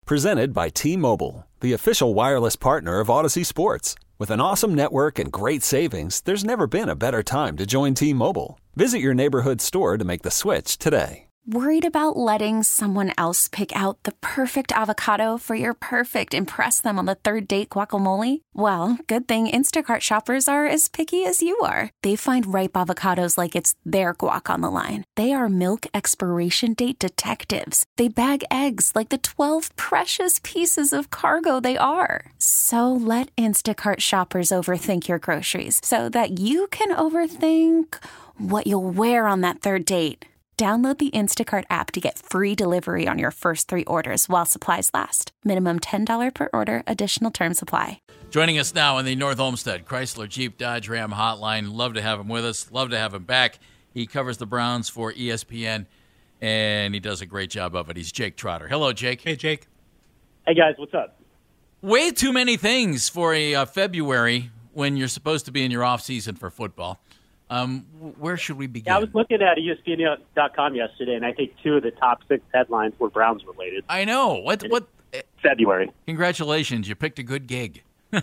Presented by T-Mobile, the official wireless partner of Odyssey Sports. With an awesome network and great savings, there's never been a better time to join T-Mobile. Visit your neighborhood store to make the switch today. Worried about letting someone else pick out the perfect avocado for your perfect impress them on the third date guacamole? Well, good thing Instacart shoppers are as picky as you are. They find ripe avocados like it's their guac on the line. They are milk expiration date detectives. They bag eggs like the 12 precious pieces of cargo they are. So let Instacart shoppers overthink your groceries so that you can overthink what you'll wear on that third date. Download the Instacart app to get free delivery on your first 3 orders while supplies last. Minimum $10 per order. Additional terms apply. Joining us now on the North Olmsted Chrysler Jeep Dodge Ram hotline. Love to have him with us. Love to have him back. He covers the Browns for ESPN, and he does a great job of it. He's Jake Trotter. Hello, Jake. Hey, Jake. Hey, guys. What's up? Way too many things for a February when you're supposed to be in your off season for football. Where should we begin? Yeah, I was looking at ESPN.com yesterday, and I think 2 of the top 6 headlines were Browns related. I know. What? February. Congratulations. You picked a good gig.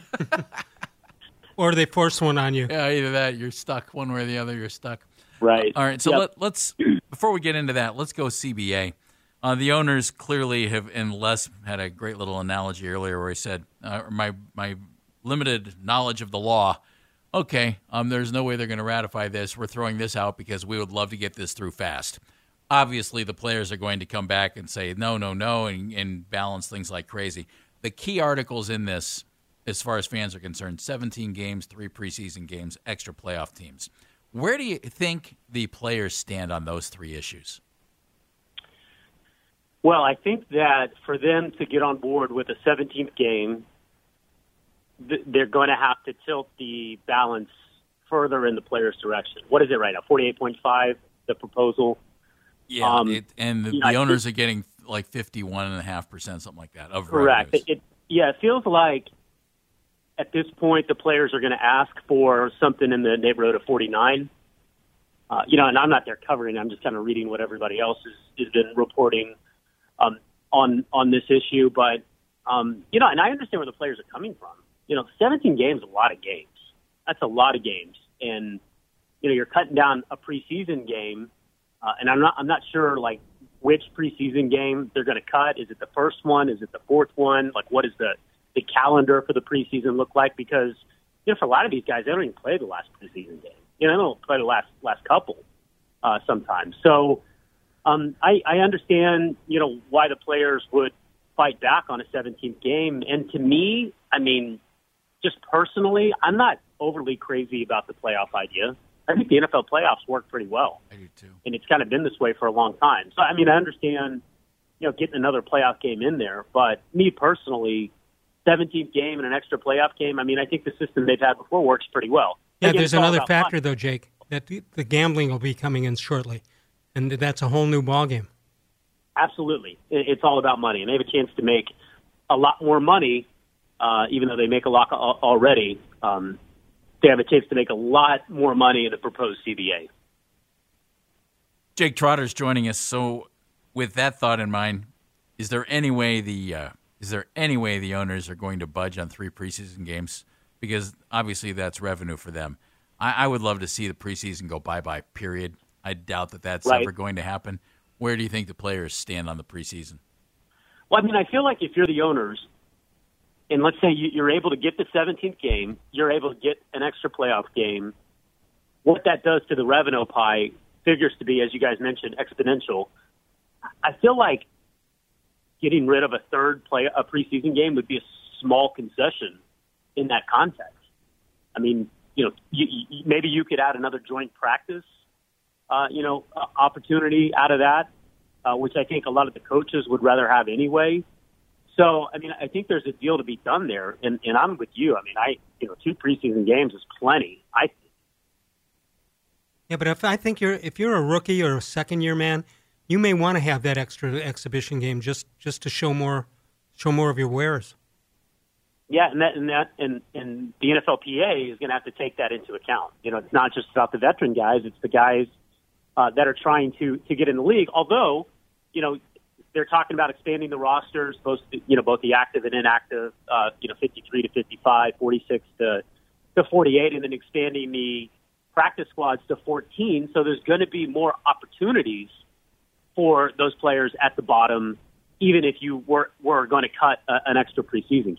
Or they force one on you. Yeah, either that. You're stuck. One way or the other, you're stuck. Right. All right. So Yep. let's before we get into that, let's go CBA. The owners clearly have, and Les had a great little analogy earlier where he said, my limited knowledge of the law, okay, there's no way they're going to ratify this. We're throwing this out because we would love to get this through fast. Obviously, the players are going to come back and say, no, and balance things like crazy. The key articles in this, as far as fans are concerned, 17 games, 3 preseason games, extra playoff teams. Where do you think the players stand on those 3 issues? Well, I think that for them to get on board with a 17th game, they're going to have to tilt the balance further in the players' direction. What is it right now? 48.5, the proposal? Yeah, the owners are getting like 51.5%, something like that, of correct. revenues. It feels like at this point the players are going to ask for something in the neighborhood of 49. And I'm not there covering. I'm just kind of reading what everybody else has been reporting on this issue. But, and I understand where the players are coming from. 17 games is a lot of games. That's a lot of games. And, you're cutting down a preseason game. And I'm not sure, like, which preseason game they're going to cut. Is it the first one? Is it the fourth one? Like, what does the calendar for the preseason look like? Because, for a lot of these guys, they don't even play the last preseason game. They don't play the last couple sometimes. So I understand, why the players would fight back on a 17th game. And to me, just personally, I'm not overly crazy about the playoff idea. I think the NFL playoffs work pretty well. I do too. And it's kind of been this way for a long time. So, I understand, getting another playoff game in there. But me personally, 17th game and an extra playoff game, I think the system they've had before works pretty well. Yeah, Again, there's another factor, though, Jake, that the gambling will be coming in shortly. And that's a whole new ballgame. Absolutely. It's all about money. And they have a chance to make a lot more money, even though they make a lot already. They have a chance to make a lot more money in the proposed CBA. Jake Trotter's joining us. So, with that thought in mind, is there any way the owners are going to budge on 3 preseason games? Because obviously that's revenue for them. I would love to see the preseason go bye-bye, period. I doubt that that's ever going to happen. Where do you think the players stand on the preseason? Well, I feel like if you're the owners, and let's say you're able to get the 17th game, you're able to get an extra playoff game, what that does to the revenue pie figures to be, as you guys mentioned, exponential. I feel like getting rid of a preseason game would be a small concession in that context. Maybe you could add another joint practice, opportunity out of that, which I think a lot of the coaches would rather have anyway. So, I think there's a deal to be done there, and I'm with you. 2 preseason games is plenty, I think. Yeah, but if you're a rookie or a second-year man, you may want to have that extra exhibition game just to show more of your wares. Yeah, and the NFLPA is going to have to take that into account. It's not just about the veteran guys; it's the guys that are trying to get in the league. Although, they're talking about expanding the rosters, both the active and inactive, 53 to 55, 46 to 48, and then expanding the practice squads to 14. So there's going to be more opportunities for those players at the bottom, even if you were going to cut an extra preseason game.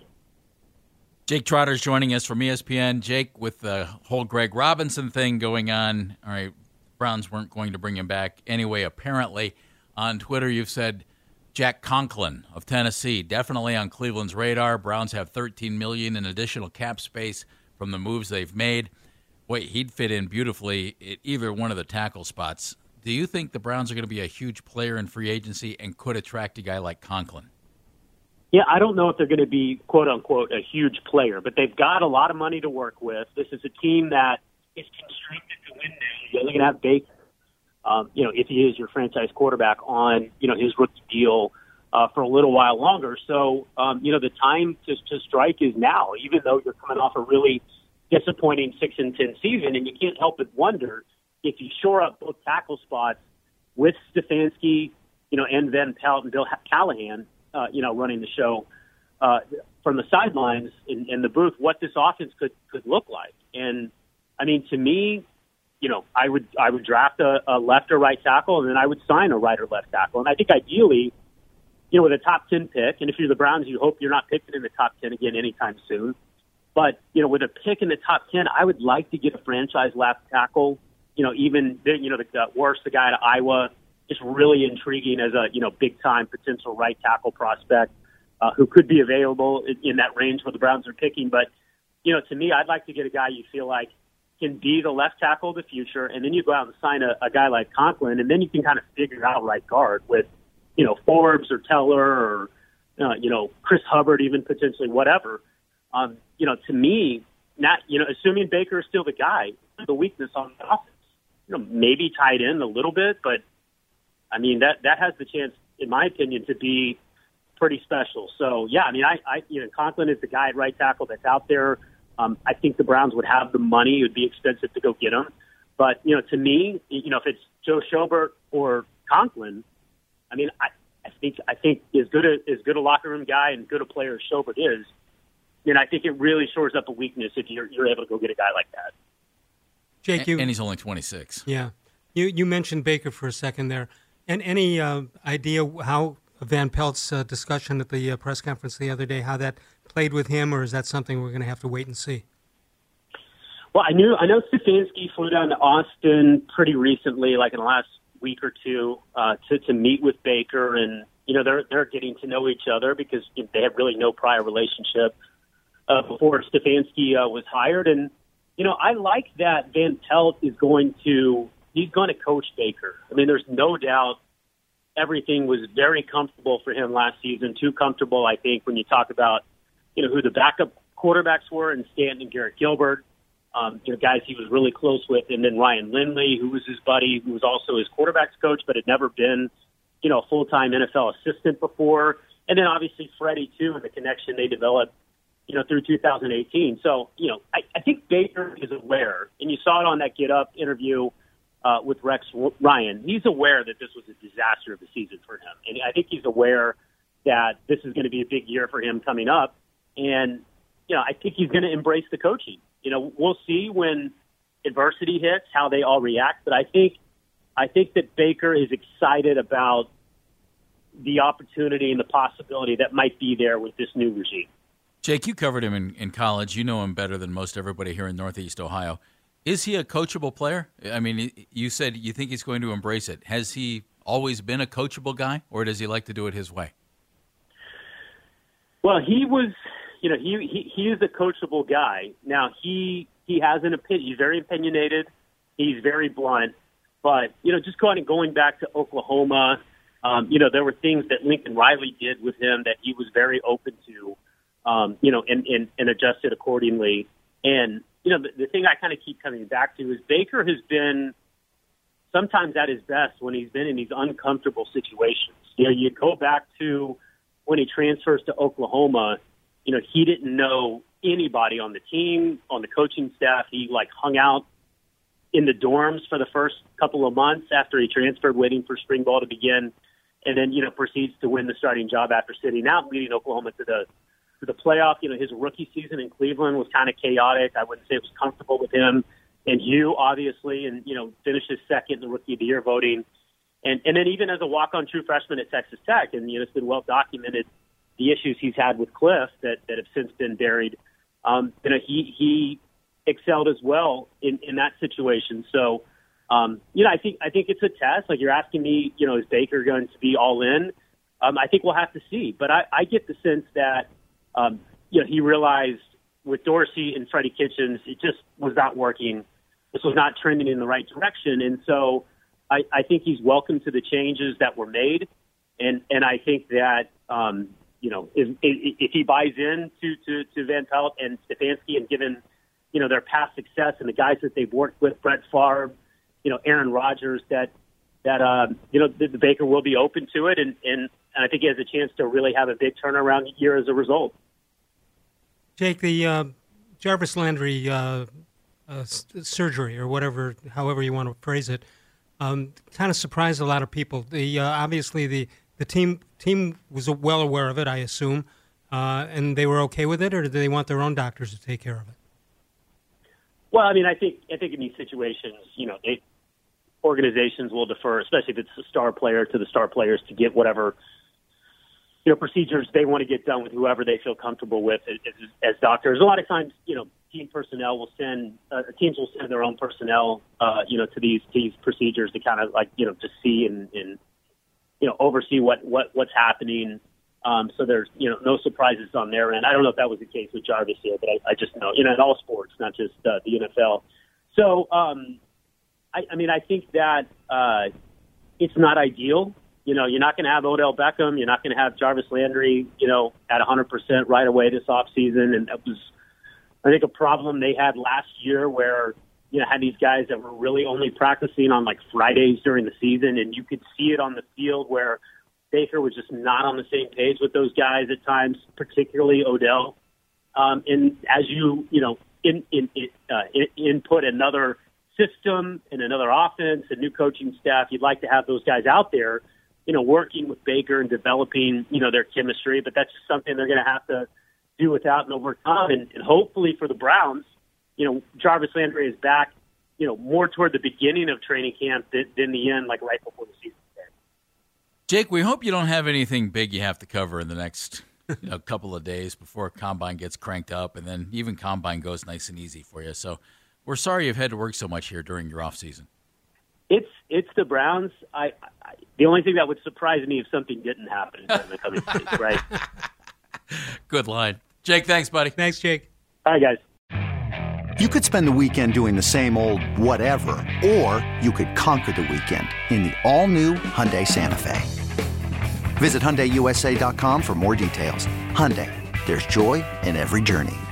Jake Trotter's joining us from ESPN. Jake, with the whole Greg Robinson thing going on, all right, Browns weren't going to bring him back anyway, apparently. On Twitter, you've said Jack Conklin of Tennessee, definitely on Cleveland's radar. Browns have $13 million in additional cap space from the moves they've made. Boy, he'd fit in beautifully at either one of the tackle spots. Do you think the Browns are going to be a huge player in free agency and could attract a guy like Conklin? Yeah, I don't know if they're going to be, quote-unquote, a huge player, but they've got a lot of money to work with. This is a team that is constructed to win now. You're going to have Baker, if he is your franchise quarterback, on, his rookie deal for a little while longer. So, the time to strike is now, even though you're coming off a really disappointing 6-10 season, and you can't help but wonder if you shore up both tackle spots with Stefanski, and Van Pelt and Bill Callahan, running the show from the sidelines in the booth, what this offense could look like. And I mean, to me, I would draft a left or right tackle, and then I would sign a right or left tackle. And I think ideally, with a top 10 pick, and if you're the Browns, you hope you're not picking in the top 10 again anytime soon. But, with a pick in the top 10, I would like to get a franchise left tackle, even, the guy at Iowa, just really intriguing as a, big-time potential right tackle prospect who could be available in that range where the Browns are picking. But, to me, I'd like to get a guy you feel like can be the left tackle of the future, and then you go out and sign a guy like Conklin, and then you can kind of figure out right guard with, Forbes or Teller or, Chris Hubbard, even potentially whatever. To me, not, assuming Baker is still the guy, the weakness on the offense, maybe tied in a little bit, but I mean, that has the chance, in my opinion, to be pretty special. So, yeah, I mean, Conklin is the guy at right tackle that's out there. I think the Browns would have the money. It would be expensive to go get him. But, to me, if it's Joe Schobert or Conklin, I mean, I think as good a locker room guy and good a player as Schobert is, I think it really shores up a weakness if you're able to go get a guy like that. Jake, and he's only 26. Yeah. You mentioned Baker for a second there. And any idea how Van Pelt's discussion at the press conference the other day, how that played with him, or is that something we're going to have to wait and see? Well, I know Stefanski flew down to Austin pretty recently, like in the last week or two, to meet with Baker, and they're getting to know each other because they have really no prior relationship before Stefanski was hired. And I like that Van Pelt is he's going to coach Baker. I mean, there's no doubt everything was very comfortable for him last season. Too comfortable, I think, when you talk about, who the backup quarterbacks were in Stanton and Garrett Gilbert, guys he was really close with, and then Ryan Lindley, who was his buddy, who was also his quarterback's coach, but had never been, a full-time NFL assistant before. And then obviously Freddie, too, and the connection they developed, through 2018. So, I think Baker is aware, and you saw it on that Get Up interview with Rex Ryan. He's aware that this was a disaster of a season for him. And I think he's aware that this is going to be a big year for him coming up. And, I think he's going to embrace the coaching. We'll see when adversity hits, how they all react. But I think that Baker is excited about the opportunity and the possibility that might be there with this new regime. Jake, you covered him in college. You know him better than most everybody here in Northeast Ohio. Is he a coachable player? I mean, you said you think he's going to embrace it. Has he always been a coachable guy, or does he like to do it his way? Well, he was, he is a coachable guy. Now, he has an opinion. He's very opinionated. He's very blunt. But, just going back to Oklahoma, there were things that Lincoln Riley did with him that he was very open to, and adjusted accordingly. And, the thing I kind of keep coming back to is Baker has been sometimes at his best when he's been in these uncomfortable situations. You go back to when he transfers to Oklahoma, he didn't know anybody on the team, on the coaching staff. He hung out in the dorms for the first couple of months after he transferred, waiting for spring ball to begin. and then, proceeds to win the starting job after sitting out, leading Oklahoma to the playoff. His rookie season in Cleveland was kind of chaotic. I wouldn't say it was comfortable with him and you, obviously, and, finishes second in the Rookie of the Year voting. And then even as a walk-on true freshman at Texas Tech, and, it's been well documented, the issues he's had with Cliff that have since been buried. He excelled as well in that situation. So, I think it's a test. Like you're asking me, is Baker going to be all in? I think we'll have to see. But I get the sense that, he realized with Dorsey and Freddie Kitchens, it just was not working. This was not trending in the right direction. And so I think he's welcome to the changes that were made. And I think that, if he buys in to Van Pelt and Stefanski and given, their past success and the guys that they've worked with, Brett Favre, Aaron Rodgers, that the Baker will be open to it. And I think he has a chance to really have a big turnaround year as a result. Jake, the Jarvis Landry surgery, or however you want to phrase it, kind of surprised a lot of people. Obviously the team was well aware of it, I assume, and they were okay with it, or did they want their own doctors to take care of it? Well, I think in these situations, organizations will defer, especially if it's a star player, to the star players to get whatever procedures they want to get done with whoever they feel comfortable with as doctors. A lot of times, team personnel will teams will send their own personnel, to these procedures to kind of to see and oversee what's happening. So there's, no surprises on their end. I don't know if that was the case with Jarvis here, but I just know, in all sports, not just the NFL. So, I think that it's not ideal. You're not going to have Odell Beckham. You're not going to have Jarvis Landry, at 100% right away this offseason. And that was, I think, a problem they had last year where, had these guys that were really only practicing on like Fridays during the season. And you could see it on the field where Baker was just not on the same page with those guys at times, particularly Odell. And as input another system and another offense and new coaching staff, you'd like to have those guys out there, working with Baker and developing, their chemistry. But that's just something they're going to have to do without and overcome. And hopefully for the Browns, Jarvis Landry is back, more toward the beginning of training camp than the end, like right before the season. Jake, we hope you don't have anything big you have to cover in the next couple of days before Combine gets cranked up, and then even Combine goes nice and easy for you. So we're sorry you've had to work so much here during your off season. It's the Browns. The only thing that would surprise me if something didn't happen in the coming days, right? Good line. Jake, thanks, buddy. Thanks, Jake. All right, guys. You could spend the weekend doing the same old whatever, or you could conquer the weekend in the all-new Hyundai Santa Fe. Visit HyundaiUSA.com for more details. Hyundai, there's joy in every journey.